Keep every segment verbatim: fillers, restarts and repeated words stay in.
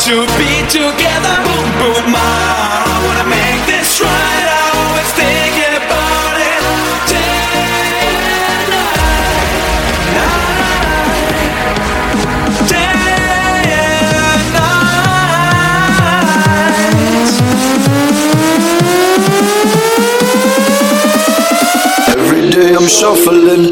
to be together. Boom, boom, ma, I wanna make this right. I always think about it day and night, night, day and night. Every day I'm shuffling.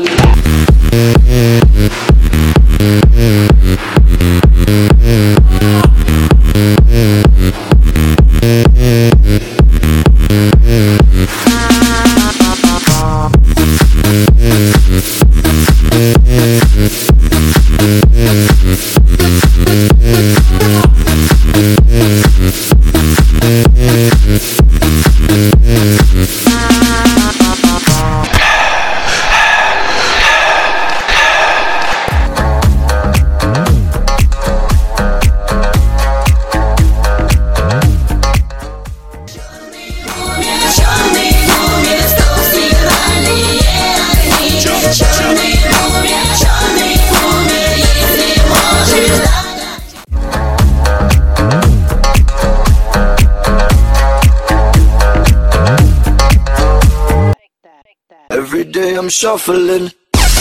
Every day I'm shuffling.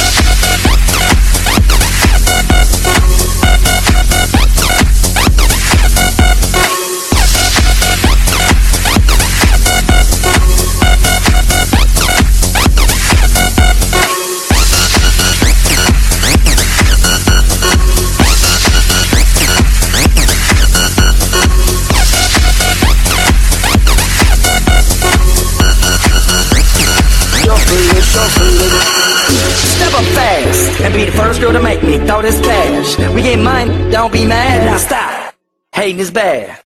Step up fast and be the first girl to make me throw this cash. We get money, don't be mad, now stop. Hating is bad.